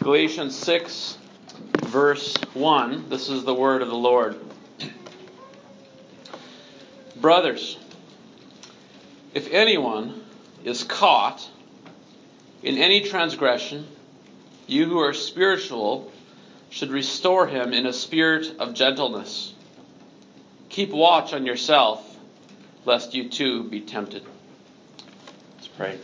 Galatians 6, verse 1. This is the word of the Lord. Brothers, if anyone is caught in any transgression, you who are spiritual should restore him in a spirit of gentleness. Keep watch on yourself, lest you too be tempted. Let's pray.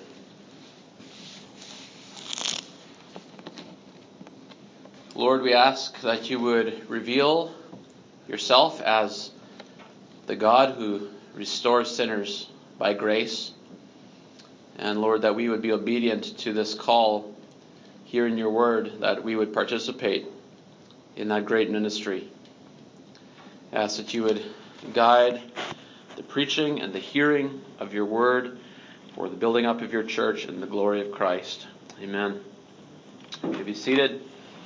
Lord, we ask that you would reveal yourself as the God who restores sinners by grace. And Lord, that we would be obedient to this call here in your word, that we would participate in that great ministry. I ask that you would guide the preaching and the hearing of your word for the building up of your church and the glory of Christ. Amen. You may be seated.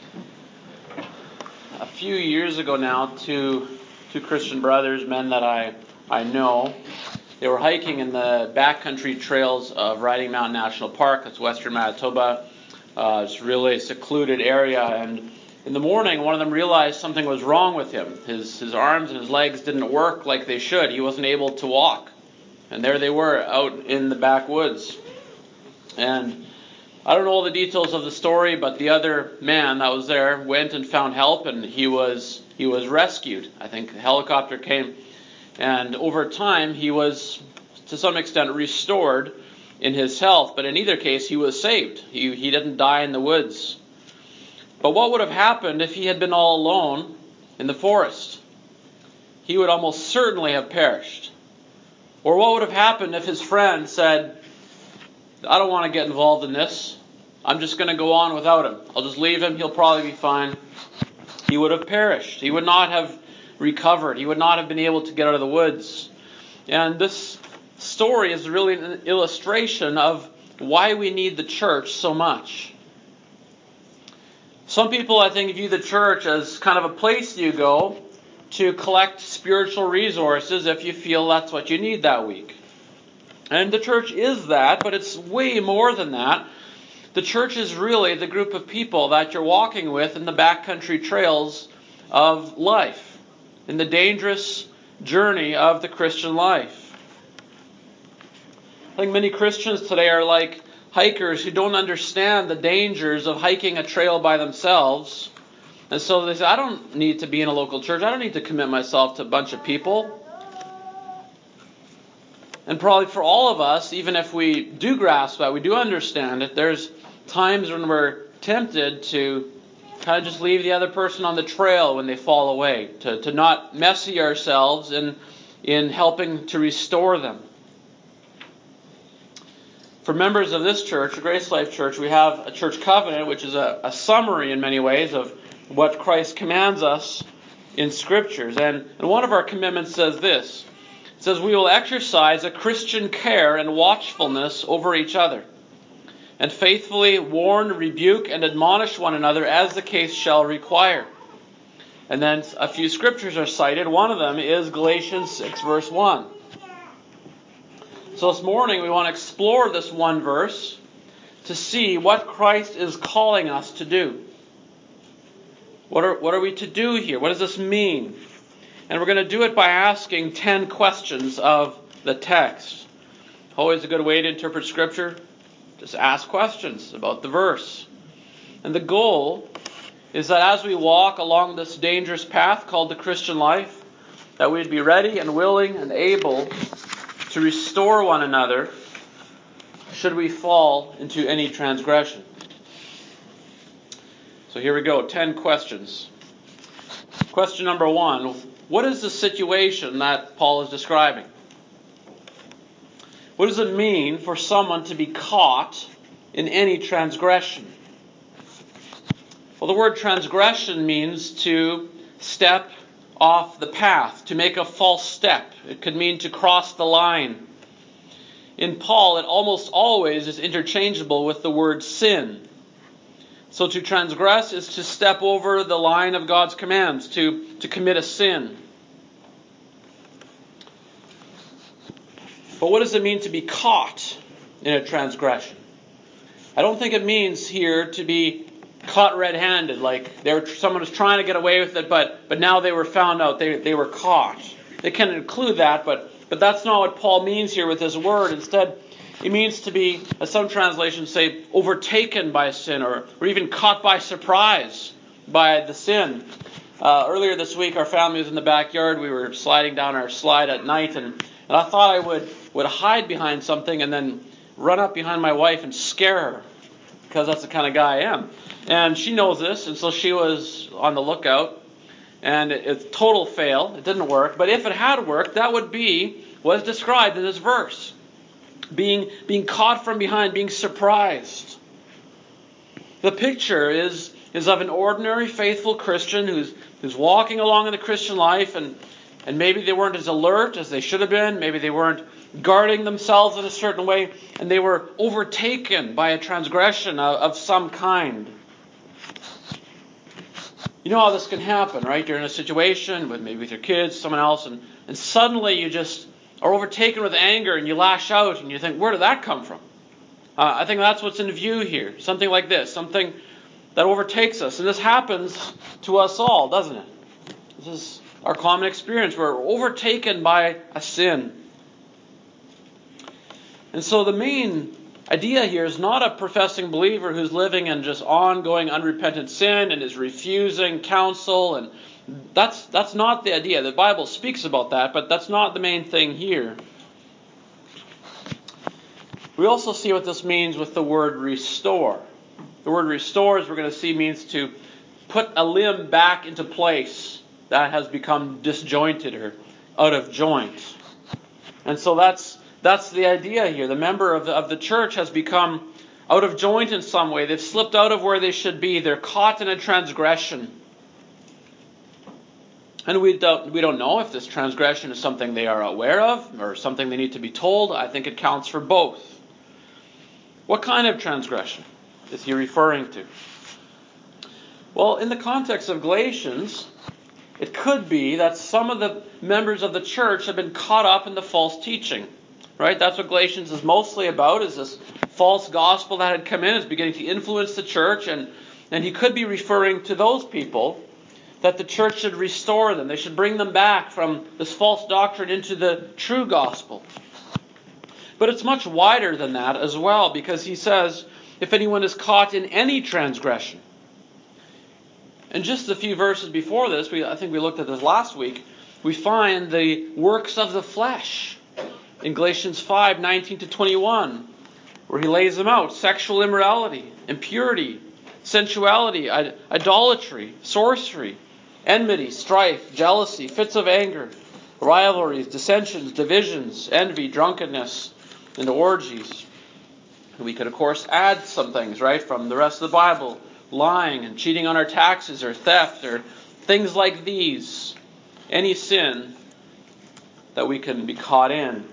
A few years ago now, two Christian brothers, men that I know, they were hiking in the backcountry trails of Riding Mountain National Park. That's western Manitoba. It's really a secluded area. And in the morning, one of them realized something was wrong with him. His arms and his legs didn't work like they should. He wasn't able to walk. And there they were out in the backwoods. And I don't know all the details of the story, but the other man that was there went and found help, and he was rescued. I think the helicopter came, and over time he was, to some extent, restored in his health. But in either case, he was saved. He didn't die in the woods. But what would have happened if he had been all alone in the forest? He would almost certainly have perished. Or what would have happened if his friend said, I don't want to get involved in this. I'm just going to go on without him. I'll just leave him. He'll probably be fine. He would have perished. He would not have recovered. He would not have been able to get out of the woods. And this story is really an illustration of why we need the church so much. Some people, I think, view the church as kind of a place you go to collect spiritual resources if you feel that's what you need that week. And the church is that, but it's way more than that. The church is really the group of people that you're walking with in the backcountry trails of life, in the dangerous journey of the Christian life. I think many Christians today are like hikers who don't understand the dangers of hiking a trail by themselves. And so they say, I don't need to be in a local church. I don't need to commit myself to a bunch of people. And probably for all of us, even if we do grasp that, we do understand it, there's times when we're tempted to kind of just leave the other person on the trail when they fall away, to not messy ourselves in helping to restore them. For members of this church, the Grace Life Church, we have a church covenant, which is a summary in many ways of what Christ commands us in Scriptures. And one of our commitments says this. It says, we will exercise a Christian care and watchfulness over each other, and faithfully warn, rebuke, and admonish one another as the case shall require. And then a few scriptures are cited. One of them is Galatians 6, verse 1. So this morning we want to explore this one verse to see what Christ is calling us to do. What are we to do here? What does this mean? And we're going to do it by asking 10 questions of the text. Always a good way to interpret Scripture. Just ask questions about the verse. And the goal is that as we walk along this dangerous path called the Christian life, that we'd be ready and willing and able to restore one another should we fall into any transgression. So here we go, 10 questions. Question number 1, what is the situation that Paul is describing? What does it mean for someone to be caught in any transgression? Well, the word transgression means to step off the path, to make a false step. It could mean to cross the line. In Paul, it almost always is interchangeable with the word sin. So to transgress is to step over the line of God's commands, to commit a sin. But what does it mean to be caught in a transgression? I don't think it means here to be caught red-handed, like someone was trying to get away with it, but now they were found out. They were caught. They can include that, but that's not what Paul means here with his word. Instead, it means to be, as some translations say, overtaken by sin, or even caught by surprise by the sin. Earlier this week, our family was in the backyard. We were sliding down our slide at night, and I thought I would hide behind something and then run up behind my wife and scare her, because that's the kind of guy I am. And she knows this, and so she was on the lookout. And it's a total fail. It didn't work. But if it had worked, that would be what is described in this verse. Being caught from behind, being surprised. The picture is of an ordinary, faithful Christian who's walking along in the Christian life, and maybe they weren't as alert as they should have been. Maybe they weren't guarding themselves in a certain way, and they were overtaken by a transgression of some kind. You know how this can happen, right? You're in a situation maybe with your kids, someone else, and suddenly you just are overtaken with anger and you lash out and you think, where did that come from? I think that's what's in view here. Something like this, something that overtakes us. And this happens to us all, doesn't it? This is our common experience. We're overtaken by a sin. And so the main idea here is not a professing believer who's living in just ongoing unrepentant sin and is refusing counsel, and that's not the idea. The Bible speaks about that, but that's not the main thing here. We also see what this means with the word restore. The word restore, as we're going to see, means to put a limb back into place that has become disjointed or out of joint. And so that's the idea here. The member of the church has become out of joint in some way. They've slipped out of where they should be. They're caught in a transgression. And we don't know if this transgression is something they are aware of or something they need to be told. I think it counts for both. What kind of transgression is he referring to? Well, in the context of Galatians, it could be that some of the members of the church have been caught up in the false teaching. Right? That's what Galatians is mostly about, is this false gospel that had come in, is beginning to influence the church, and he could be referring to those people, that the church should restore them. They should bring them back from this false doctrine into the true gospel. But it's much wider than that as well, because he says, if anyone is caught in any transgression. And just a few verses before this, I think we looked at this last week, we find the works of the flesh. In Galatians 5:19-21, where he lays them out: sexual immorality, impurity, sensuality, idolatry, sorcery, enmity, strife, jealousy, fits of anger, rivalries, dissensions, divisions, envy, drunkenness, and orgies. We could, of course, add some things, right, from the rest of the Bible: lying and cheating on our taxes, or theft, or things like these. Any sin that we can be caught in.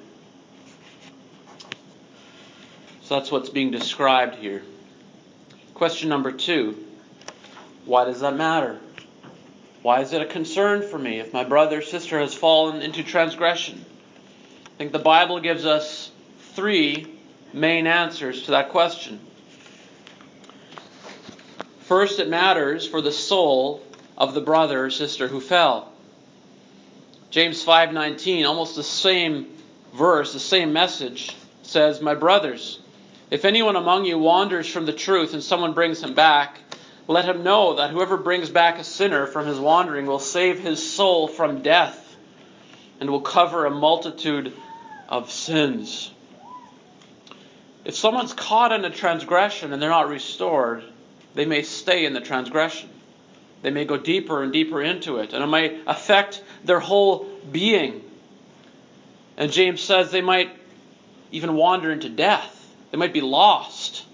So that's what's being described here. Question number 2. Why does that matter? Why is it a concern for me if my brother or sister has fallen into transgression? I think the Bible gives us 3 main answers to that question. First, it matters for the soul of the brother or sister who fell. James 5:19, almost the same verse, the same message, says, "My brothers, if anyone among you wanders from the truth and someone brings him back, let him know that whoever brings back a sinner from his wandering will save his soul from death and will cover a multitude of sins." If someone's caught in a transgression and they're not restored, they may stay in the transgression. They may go deeper and deeper into it, and it might affect their whole being. And James says they might even wander into death. They might be lost.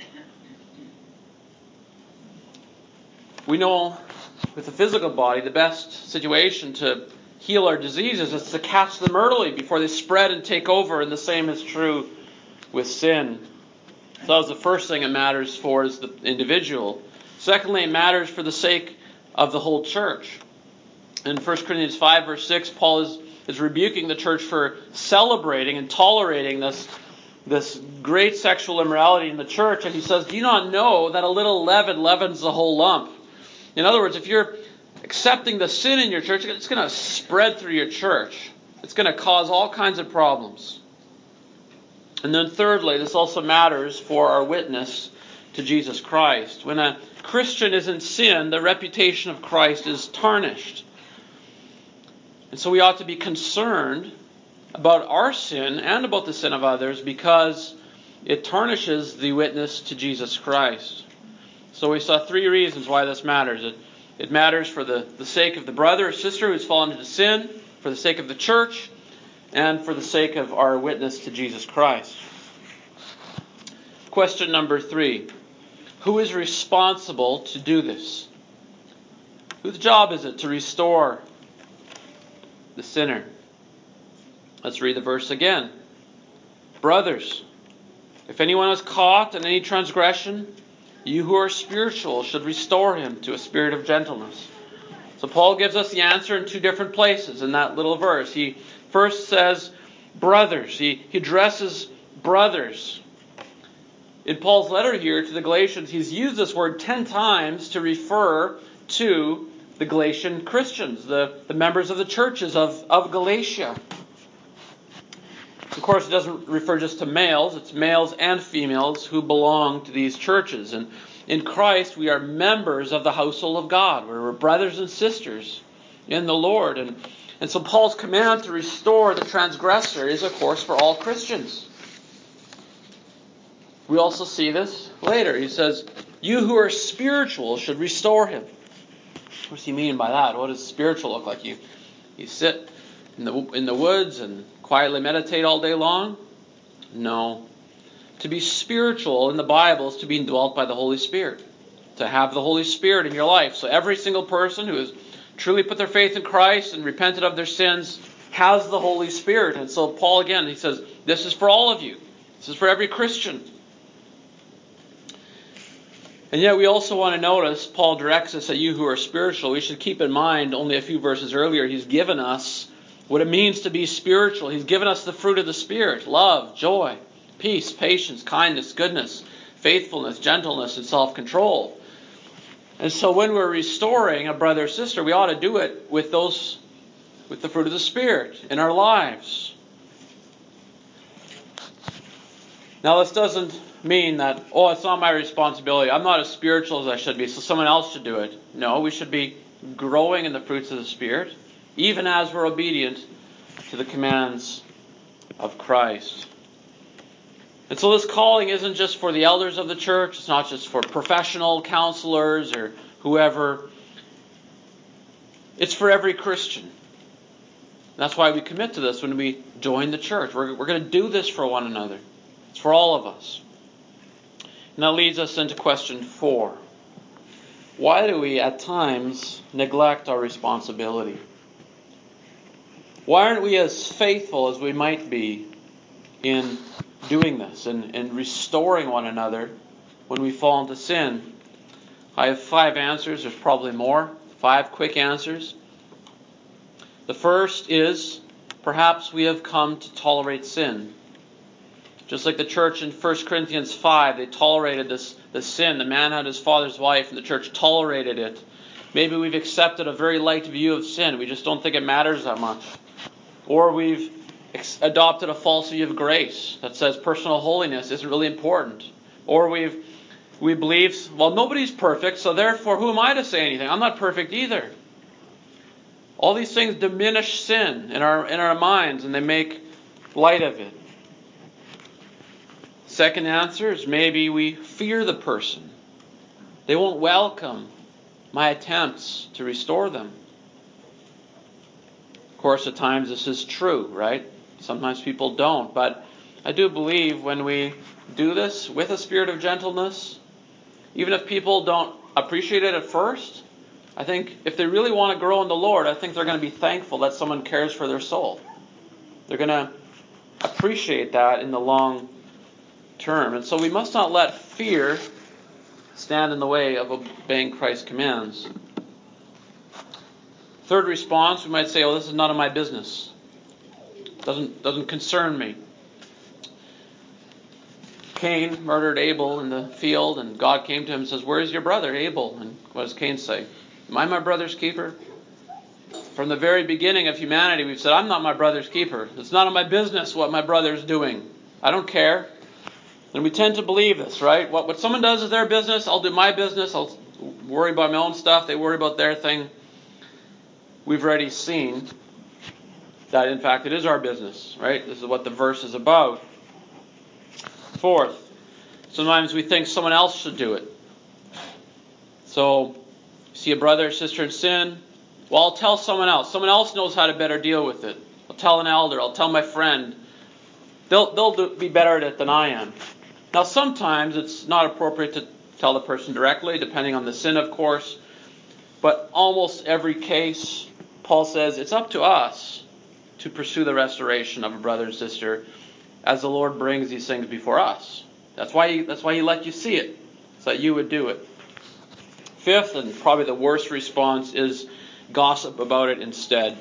We know with the physical body, the best situation to heal our diseases is to catch them early before they spread and take over, and the same is true with sin. So that was the first thing it matters for, is the individual. Secondly, it matters for the sake of the whole church. In 1 Corinthians 5 verse 6, Paul is rebuking the church for celebrating and tolerating this this great sexual immorality in the church, and he says, do you not know that a little leaven leavens the whole lump? In other words, if you're accepting the sin in your church, it's going to spread through your church. It's going to cause all kinds of problems. And then thirdly, this also matters for our witness to Jesus Christ. When a Christian is in sin, the reputation of Christ is tarnished. And so we ought to be concerned about our sin and about the sin of others, because it tarnishes the witness to Jesus Christ. So we saw three reasons why this matters. It matters for the sake of the brother or sister who's fallen into sin, for the sake of the church, and for the sake of our witness to Jesus Christ. Question number 3. Who is responsible to do this? Whose job is it to restore the sinner? Let's read the verse again. Brothers, if anyone is caught in any transgression, you who are spiritual should restore him to a spirit of gentleness. So Paul gives us the answer in two different places in that little verse. He first says brothers. He addresses brothers. In Paul's letter here to the Galatians, he's used this word 10 times to refer to the Galatian Christians, the members of the churches of Galatia. Of course, it doesn't refer just to males. It's males and females who belong to these churches. And in Christ, we are members of the household of God. We're brothers and sisters in the Lord. And so Paul's command to restore the transgressor is, of course, for all Christians. We also see this later. He says, you who are spiritual should restore him. What does he mean by that? What does spiritual look like? You sit in the woods and quietly meditate all day long? No. To be spiritual in the Bible is to be indwelt by the Holy Spirit. To have the Holy Spirit in your life. So every single person who has truly put their faith in Christ and repented of their sins has the Holy Spirit. And so Paul again, he says, this is for all of you. This is for every Christian. And yet we also want to notice, Paul directs us that you who are spiritual, we should keep in mind only a few verses earlier, he's given us what it means to be spiritual. He's given us the fruit of the Spirit: love, joy, peace, patience, kindness, goodness, faithfulness, gentleness, and self-control. And so when we're restoring a brother or sister, we ought to do it with the fruit of the Spirit in our lives. Now this doesn't mean that, it's not my responsibility. I'm not as spiritual as I should be, so someone else should do it. No, we should be growing in the fruits of the Spirit, even as we're obedient to the commands of Christ. And so this calling isn't just for the elders of the church. It's not just for professional counselors or whoever. It's for every Christian. That's why we commit to this when we join the church. We're going to do this for one another. It's for all of us. And that leads us into question 4. Why do we at times neglect our responsibility? Why aren't we as faithful as we might be in doing this and restoring one another when we fall into sin? I have 5 answers. There's probably more. 5 quick answers. The first is, perhaps we have come to tolerate sin. Just like the church in 1 Corinthians 5, they tolerated the sin. The man had his father's wife, and the church tolerated it. Maybe we've accepted a very light view of sin. We just don't think it matters that much. Or we've adopted a false view of grace that says personal holiness isn't really important. Or we believe, nobody's perfect, so therefore who am I to say anything? I'm not perfect either. All these things diminish sin in our minds, and they make light of it. Second answer is maybe we fear the person. They won't welcome my attempts to restore them. Of course, at times this is true, right? Sometimes people don't. But I do believe when we do this with a spirit of gentleness, even if people don't appreciate it at first, I think if they really want to grow in the Lord, I think they're going to be thankful that someone cares for their soul. They're going to appreciate that in the long term. And so we must not let fear stand in the way of obeying Christ's commands. Third response, we might say, this is none of my business. Doesn't concern me. Cain murdered Abel in the field, and God came to him and says, "Where's your brother Abel?" And what does Cain say? "Am I my brother's keeper?" From the very beginning of humanity, we've said, "I'm not my brother's keeper. It's none of my business what my brother's doing. I don't care." And we tend to believe this, right? What someone does is their business. I'll do my business. I'll worry about my own stuff. They worry about their thing. We've already seen that, in fact, it is our business, right? This is what the verse is about. Fourth, sometimes we think someone else should do it. So, see a brother or sister in sin, well, I'll tell someone else. Someone else knows how to better deal with it. I'll tell an elder. I'll tell my friend. They'll be better at it than I am. Now, sometimes it's not appropriate to tell the person directly, depending on the sin, of course. But almost every case, Paul says, it's up to us to pursue the restoration of a brother and sister as the Lord brings these things before us. That's why He let you see it, so that you would do it. Fifth, and probably the worst response, is gossip about it instead.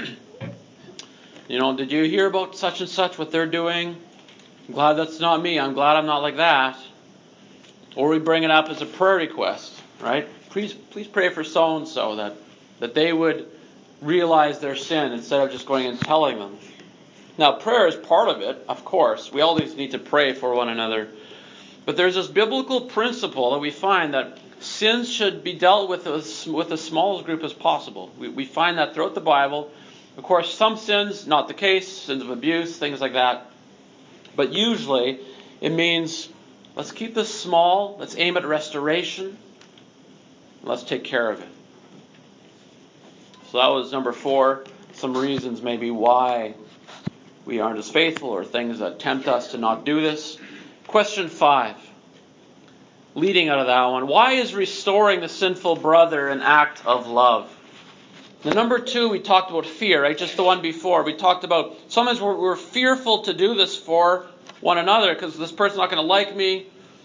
Did you hear about such and such, what they're doing? I'm glad that's not me. I'm glad I'm not like that. Or we bring it up as a prayer request, right? Please pray for so-and-so that they would realize their sin instead of just going and telling them. Now, prayer is part of it, of course. We always need to pray for one another. But there's this biblical principle that we find that sins should be dealt with the smallest group as possible. We find that throughout the Bible. Of course, some sins, not the case, sins of abuse, things like that. But usually, it means, let's keep this small, let's aim at restoration, let's take care of it. So that was number 4, some reasons maybe why we aren't as faithful, or things that tempt us to not do this. Question 5, leading out of that one, why is restoring the sinful brother an act of love? The number 2, we talked about fear, right? Just the one before. We talked about sometimes we're fearful to do this for one another because this person's not going to like me.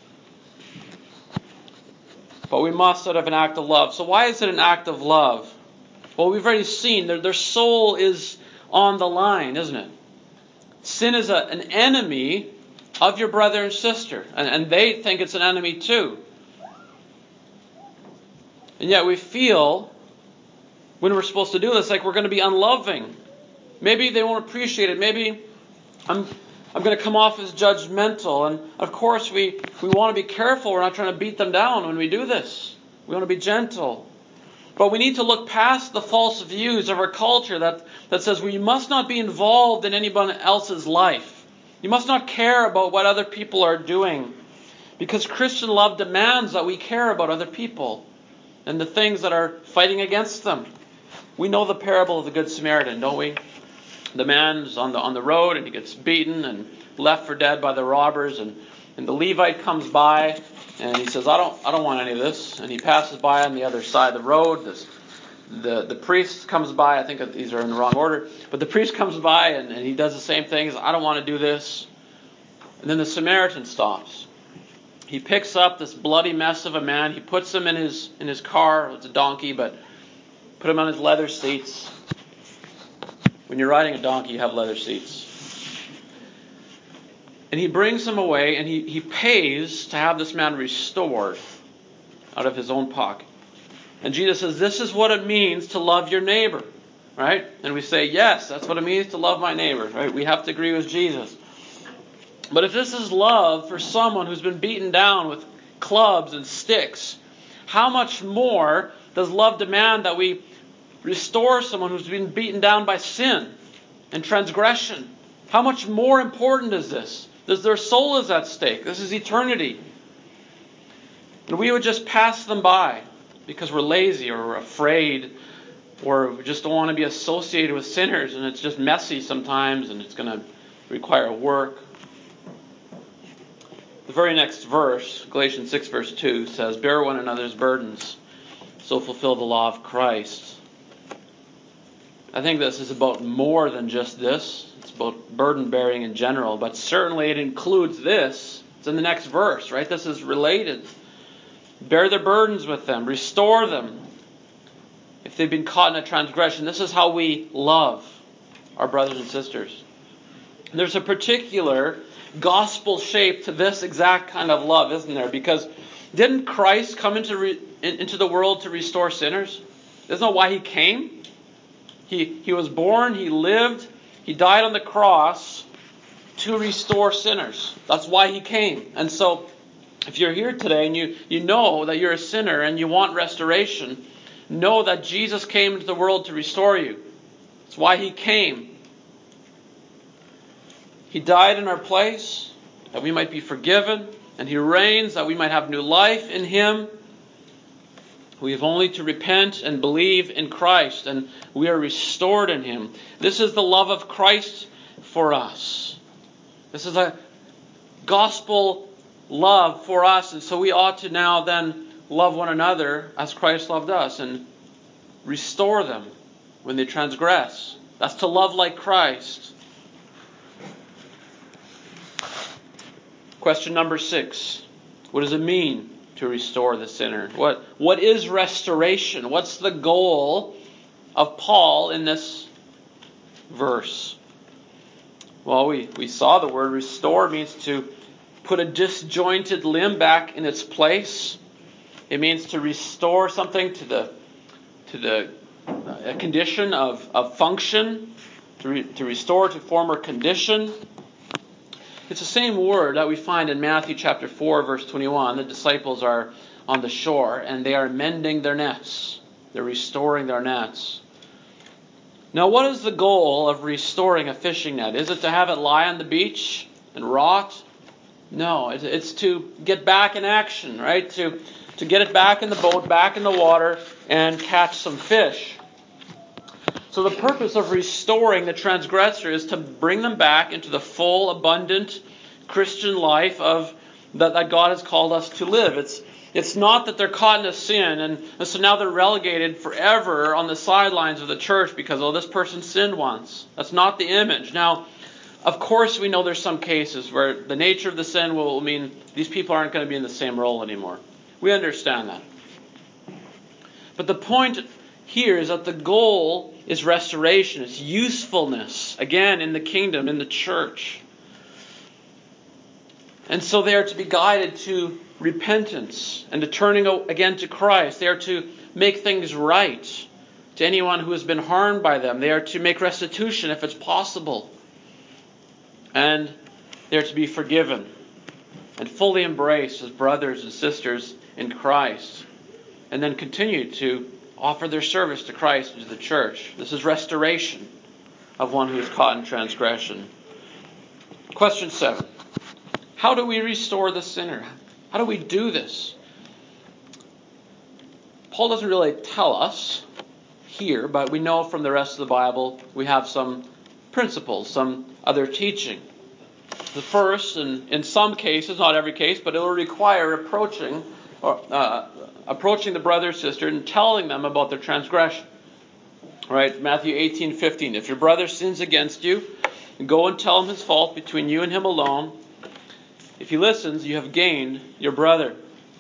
But we must out of an act of love. So why is it an act of love? Well, we've already seen their soul is on the line, isn't it? Sin is an enemy of your brother and sister. And they think it's an enemy too. And yet we feel, when we're supposed to do this, like we're going to be unloving. Maybe they won't appreciate it. Maybe I'm going to come off as judgmental. And of course we want to be careful. We're not trying to beat them down when we do this. We want to be gentle. But we need to look past the false views of our culture that says we must not be involved in anyone else's life. You must not care about what other people are doing. Because Christian love demands that we care about other people and the things that are fighting against them. We know the parable of the Good Samaritan, don't we? The man's on the road and he gets beaten and left for dead by the robbers, and the Levite comes by and he says, I don't want any of this. And he passes by on the other side of the road. The priest comes by. I think these are in the wrong order. But the priest comes by and he does the same thing. He says, I don't want to do this. And then the Samaritan stops. He picks up this bloody mess of a man. He puts him in his car. It's a donkey, but put him on his leather seats. When you're riding a donkey, you have leather seats. And he brings him away, and he pays to have this man restored out of his own pocket. And Jesus says, this is what it means to love your neighbor, right? And we say, yes, that's what it means to love my neighbor, right? We have to agree with Jesus. But if this is love for someone who's been beaten down with clubs and sticks, how much more does love demand that we restore someone who's been beaten down by sin and transgression? How much more important is this? Their soul is at stake. This is eternity. And we would just pass them by because we're lazy or we're afraid or we just don't want to be associated with sinners, and it's just messy sometimes and it's going to require work. The very next verse, Galatians 6 verse 2, says, bear one another's burdens, so fulfill the law of Christ. I think this is about more than just this. It's about burden bearing in general, but certainly it includes this. It's in the next verse, right? This is related. Bear their burdens with them. Restore them. If they've been caught in a transgression, this is how we love our brothers and sisters. And there's a particular gospel shape to this exact kind of love, isn't there? Because didn't Christ come into the world to restore sinners? Isn't that why He came? He was born, He lived, He died on the cross to restore sinners. That's why He came. And so, if you're here today and you know that you're a sinner and you want restoration, know that Jesus came into the world to restore you. That's why He came. He died in our place that we might be forgiven, and He reigns that we might have new life in Him. We have only to repent and believe in Christ, and we are restored in Him. This is the love of Christ for us. This is a gospel love for us, and so we ought to now then love one another as Christ loved us and restore them when they transgress. That's to love like Christ. Question number 6. What does it mean to restore the sinner? What is restoration? What's the goal of Paul in this verse? Well, we saw the word restore means to put a disjointed limb back in its place. It means to restore something to a condition of function, to restore to former condition. It's the same word that we find in Matthew chapter 4, verse 21. The disciples are on the shore and they are mending their nets. They're restoring their nets. Now, what is the goal of restoring a fishing net? Is it to have it lie on the beach and rot? No, it's to get back in action, right? To get it back in the boat, back in the water, and catch some fish. So the purpose of restoring the transgressor is to bring them back into the full, abundant Christian life that God has called us to live. It's not that they're caught in a sin, and so now they're relegated forever on the sidelines of the church because, this person sinned once. That's not the image. Now, of course, we know there's some cases where the nature of the sin will mean these people aren't going to be in the same role anymore. We understand that. But the point here is that the goal is restoration. It's usefulness, again, in the kingdom, in the church. And so they are to be guided to repentance and to turning again to Christ. They are to make things right to anyone who has been harmed by them. They are to make restitution if it's possible. And they are to be forgiven and fully embraced as brothers and sisters in Christ. And then continue to offer their service to Christ and to the church. This is restoration of one who is caught in transgression. Question 7. How do we restore the sinner? How do we do this? Paul doesn't really tell us here, but we know from the rest of the Bible we have some principles, some other teaching. The first, and in some cases, not every case, but it will require approaching the brother or sister and telling them about their transgression. Right? Matthew 18:15. If your brother sins against you, go and tell him his fault between you and him alone. If he listens, you have gained your brother.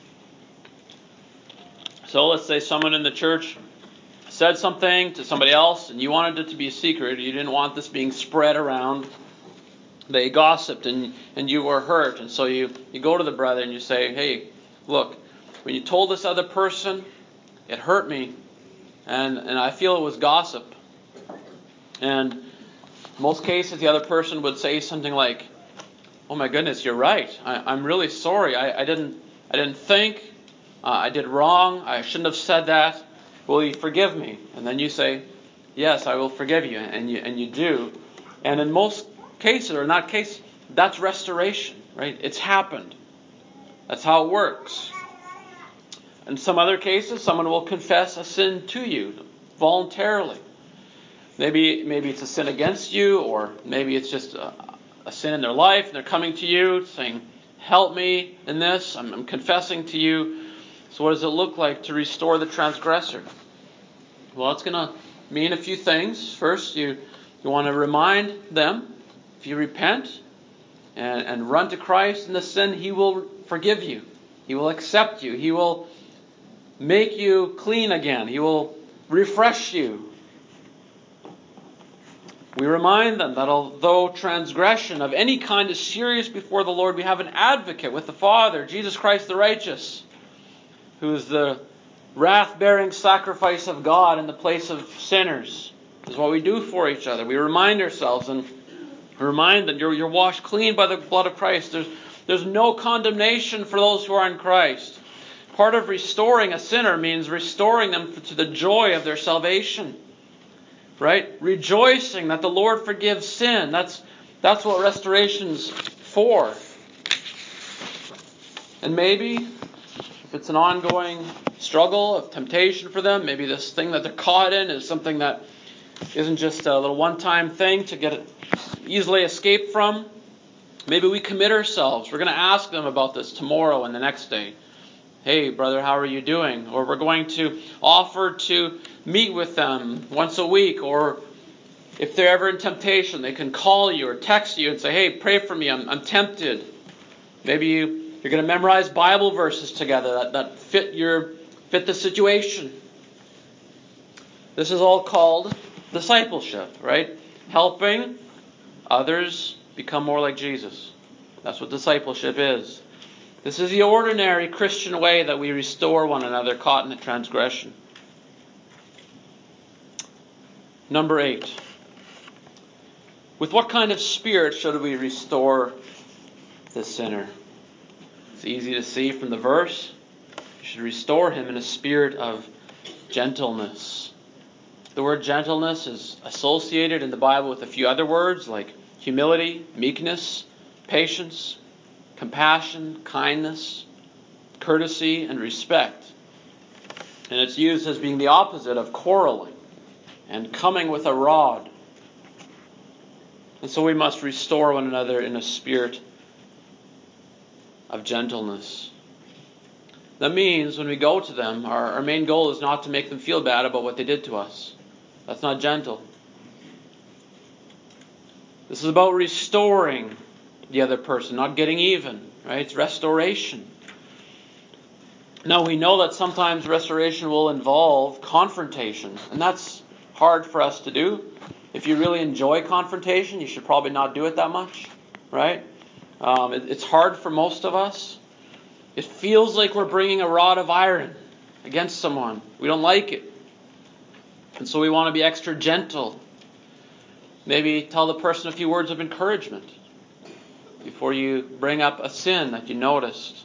So let's say someone in the church said something to somebody else and you wanted it to be a secret. You didn't want this being spread around. They gossiped and you were hurt. And so you go to the brother and you say, hey, look, when you told this other person, it hurt me. And I feel it was gossip. And in most cases, the other person would say something like, oh my goodness, you're right. I'm really sorry. I didn't think. I did wrong. I shouldn't have said that. Will you forgive me? And then you say, yes, I will forgive you. And you do. And in most cases, or in that case, that's restoration, right? It's happened. That's how it works. In some other cases, someone will confess a sin to you voluntarily. Maybe it's a sin against you, or maybe it's just a sin in their life, and they're coming to you saying, help me in this. I'm confessing to you. So what does it look like to restore the transgressor? Well, it's going to mean a few things. First, you want to remind them, if you repent and run to Christ in the sin, He will forgive you. He will accept you. He will make you clean again. He will refresh you. We remind them that although transgression of any kind is serious before the Lord, we have an advocate with the Father, Jesus Christ the righteous, who is the wrath-bearing sacrifice of God in the place of sinners. This is what we do for each other. We remind ourselves and remind that you're washed clean by the blood of Christ. There's no condemnation for those who are in Christ. Part of restoring a sinner means restoring them to the joy of their salvation. Right? Rejoicing that the Lord forgives sin. That's what restoration's for. And maybe, if it's an ongoing struggle of temptation for them, maybe this thing that they're caught in is something that isn't just a little one-time thing to get easily escape from. Maybe we commit ourselves. We're going to ask them about this tomorrow and the next day. Hey, brother, how are you doing? Or we're going to offer to meet with them once a week. Or if they're ever in temptation, they can call you or text you and say, hey, pray for me, I'm tempted. Maybe you're going to memorize Bible verses together that fit the situation. This is all called discipleship, right? Helping others become more like Jesus. That's what discipleship is. This is the ordinary Christian way that we restore one another caught in the transgression. Number 8. With what kind of spirit should we restore the sinner? It's easy to see from the verse. You should restore him in a spirit of gentleness. The word gentleness is associated in the Bible with a few other words like humility, meekness, patience, compassion, kindness, courtesy, and respect. And it's used as being the opposite of quarreling and coming with a rod. And so we must restore one another in a spirit of gentleness. That means when we go to them, our main goal is not to make them feel bad about what they did to us. That's not gentle. This is about restoring the other person, not getting even, right? It's restoration. Now we know that sometimes restoration will involve confrontation, and that's hard for us to do. If you really enjoy confrontation, you should probably not do it that much, right? It's hard for most of us. It feels like we're bringing a rod of iron against someone. We don't like it. And so we want to be extra gentle. Maybe tell the person a few words of encouragement before you bring up a sin that you noticed.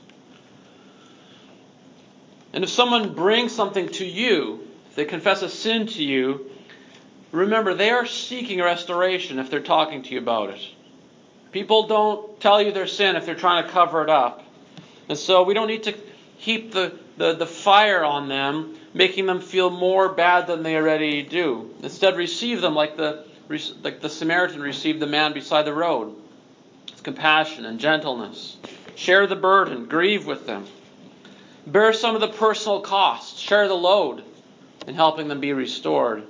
And if someone brings something to you, if they confess a sin to you, remember they are seeking restoration if they're talking to you about it. People don't tell you their sin if they're trying to cover it up. And so we don't need to heap the fire on them, making them feel more bad than they already do. Instead, receive them like the Samaritan received the man beside the road. It's compassion and gentleness. Share the burden. Grieve with them. Bear some of the personal costs. Share the load in helping them be restored.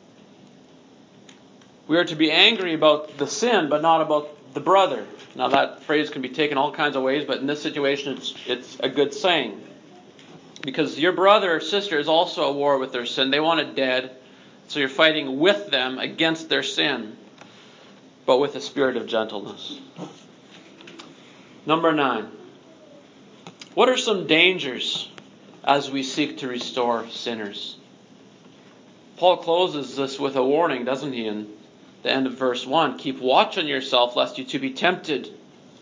We are to be angry about the sin, but not about the brother. Now that phrase can be taken all kinds of ways, but in this situation it's a good saying. Because your brother or sister is also at war with their sin. They want it dead. So you're fighting with them against their sin, but with a spirit of gentleness. Number 9. What are some dangers as we seek to restore sinners? Paul closes this with a warning, doesn't he, in the end of verse 1. Keep watch on yourself lest you too be tempted.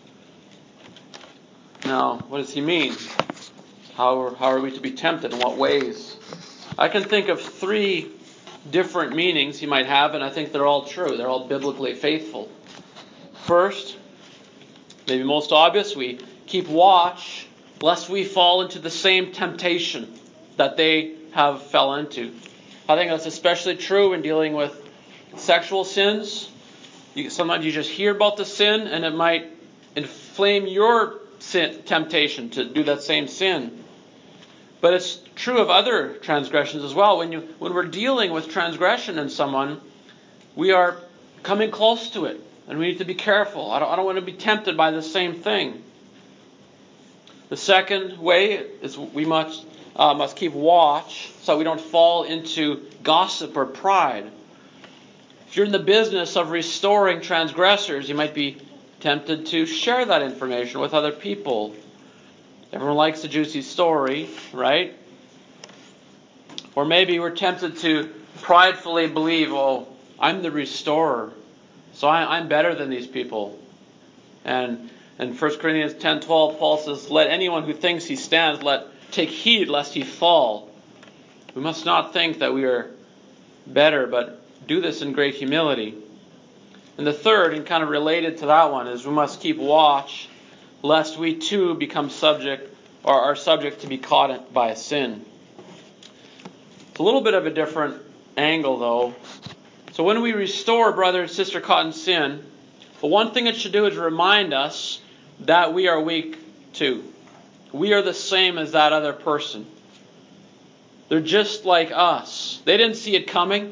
Now, what does he mean? How are we to be tempted? In what ways? I can think of 3 different meanings he might have, and I think they're all true. They're all biblically faithful. First, maybe most obvious, we keep watch lest we fall into the same temptation that they have fell into. I think that's especially true in dealing with sexual sins. Sometimes you just hear about the sin and it might inflame your temptation to do that same sin. But it's true of other transgressions as well. When we're dealing with transgression in someone, we are coming close to it, and we need to be careful. I don't want to be tempted by the same thing. The second way is we must keep watch so we don't fall into gossip or pride. If you're in the business of restoring transgressors, you might be tempted to share that information with other people. Everyone likes a juicy story, right? Or maybe we're tempted to pridefully believe, oh, I'm the restorer, so I'm better than these people. And in 1 Corinthians 10:12, Paul says, let anyone who thinks he stands, take heed lest he fall. We must not think that we are better, but do this in great humility. And the third, and kind of related to that one, is we must keep watch lest we too become subject or are subject to be caught by a sin. It's a little bit of a different angle though. So when we restore brother and sister caught in sin, the one thing it should do is remind us that we are weak too. We are the same as that other person. They're just like us. They didn't see it coming.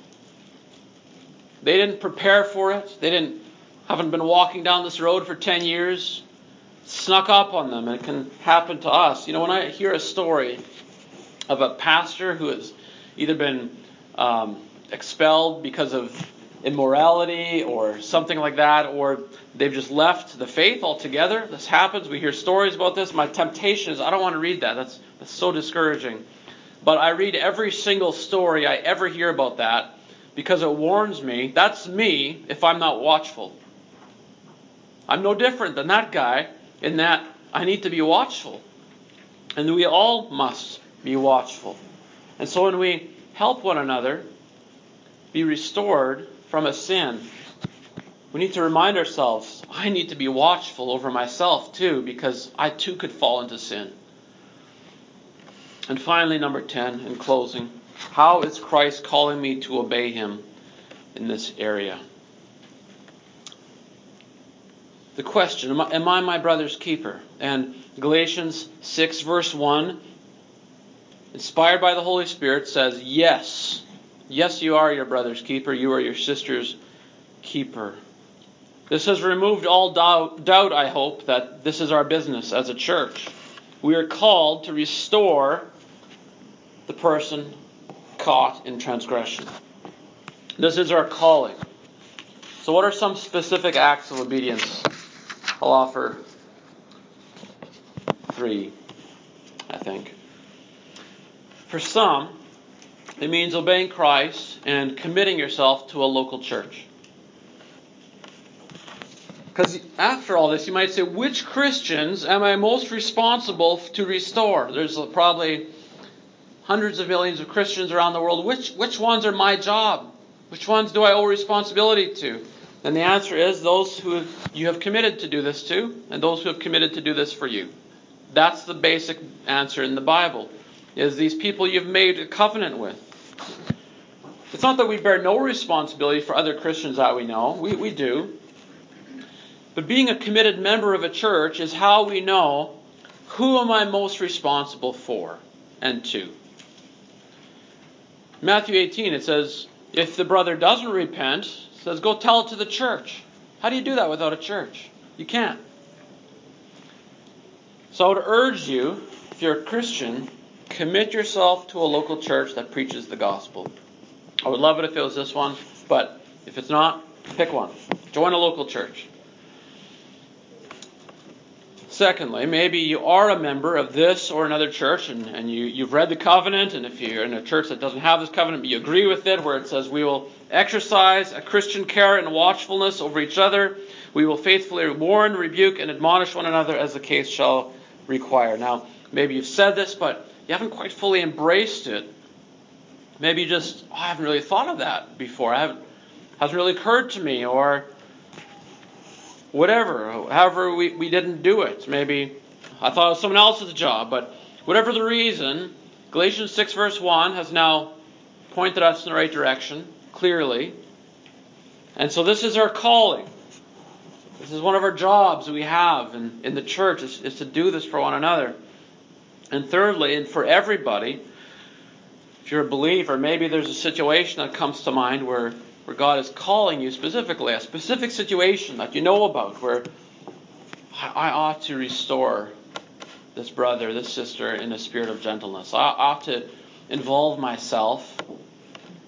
They didn't prepare for it. They haven't been walking down this road for 10 years. It snuck up on them, and it can happen to us. You know, when I hear a story of a pastor who has either been expelled because of immorality or something like that, or they've just left the faith altogether. This happens. We hear stories about this. My temptation is I don't want to read that. That's so discouraging. But I read every single story I ever hear about that because it warns me. That's me if I'm not watchful. I'm no different than that guy in that I need to be watchful. And we all must be watchful. And so when we help one another be restored from a sin, we need to remind ourselves, I need to be watchful over myself too, because I too could fall into sin. And finally, number 10, in closing, how is Christ calling me to obey Him in this area? The question, am I my brother's keeper? And Galatians 6 verse 1, inspired by the Holy Spirit, says, yes. Yes, you are your brother's keeper. You are your sister's keeper. This has removed all doubt, I hope, that this is our business as a church. We are called to restore the person caught in transgression. This is our calling. So what are some specific acts of obedience? I'll offer 3, I think. For some, it means obeying Christ and committing yourself to a local church. Because after all this, you might say, which Christians am I most responsible to restore? There's probably hundreds of millions of Christians around the world. Which ones are my job? Which ones do I owe responsibility to? And the answer is those who you have committed to do this to, and those who have committed to do this for you. That's the basic answer in the Bible, is these people you've made a covenant with. It's not that we bear no responsibility for other Christians that we know. We do. But being a committed member of a church is how we know who am I most responsible for and to. Matthew 18, it says, if the brother doesn't repent, it says, go tell it to the church. How do you do that without a church? You can't. So I would urge you, if you're a Christian, commit yourself to a local church that preaches the gospel. I would love it if it was this one, but if it's not, pick one. Join a local church. Secondly, maybe you are a member of this or another church and you've read the covenant, and if you're in a church that doesn't have this covenant but you agree with it, where it says we will exercise a Christian care and watchfulness over each other, we will faithfully warn, rebuke, and admonish one another as the case shall require. Now, maybe you've said this, but you haven't quite fully embraced it. Maybe you just, I haven't really thought of that before. Hasn't really occurred to me, or whatever. However, we didn't do it. Maybe I thought it was someone else's job, but whatever the reason, Galatians 6 verse 1 has now pointed us in the right direction, clearly. And so this is our calling. This is one of our jobs we have in the church, is to do this for one another. And thirdly, and for everybody, if you're a believer, maybe there's a situation that comes to mind where God is calling you specifically, a specific situation that you know about, where I ought to restore this brother, this sister in a spirit of gentleness. I ought to involve myself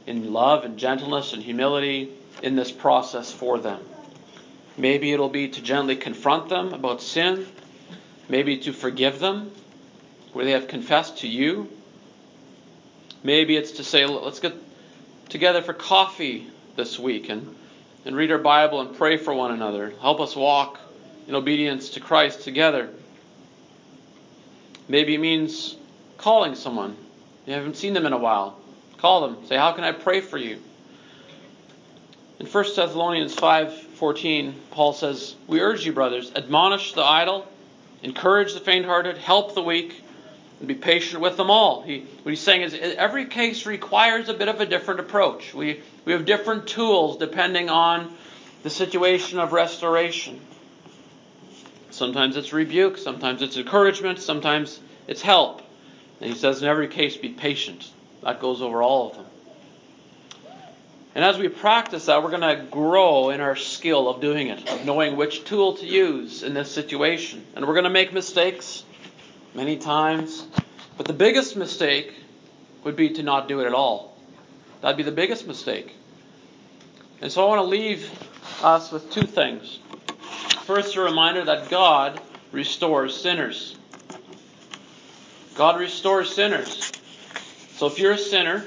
in love and gentleness and humility in this process for them. Maybe it'll be to gently confront them about sin. Maybe to forgive them where they have confessed to you. Maybe it's to say, let's get together for coffee this week and read our Bible and pray for one another. Help us walk in obedience to Christ together. Maybe it means calling someone. You haven't seen them in a while. Call them. Say, how can I pray for you? In 1 Thessalonians 5:14, Paul says, we urge you, brothers, admonish the idle, encourage the faint-hearted, help the weak, and be patient with them all. What he's saying is every case requires a bit of a different approach. We have different tools depending on the situation of restoration. Sometimes it's rebuke, sometimes it's encouragement, sometimes it's help. And he says in every case be patient. That goes over all of them. And as we practice that, we're going to grow in our skill of doing it, of knowing which tool to use in this situation. And we're going to make mistakes many times. But the biggest mistake would be to not do it at all. That'd be the biggest mistake. And so I want to leave us with two things. First, a reminder that God restores sinners. God restores sinners. So if you're a sinner,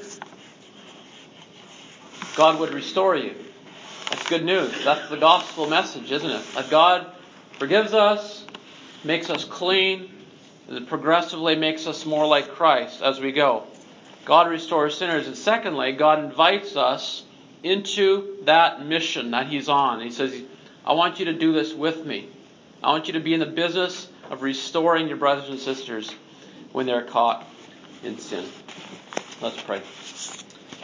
God would restore you. That's good news. That's the gospel message, isn't it? That God forgives us, makes us clean, and progressively makes us more like Christ as we go. God restores sinners. And secondly, God invites us into that mission that He's on. He says, I want you to do this with me. I want you to be in the business of restoring your brothers and sisters when they're caught in sin. Let's pray.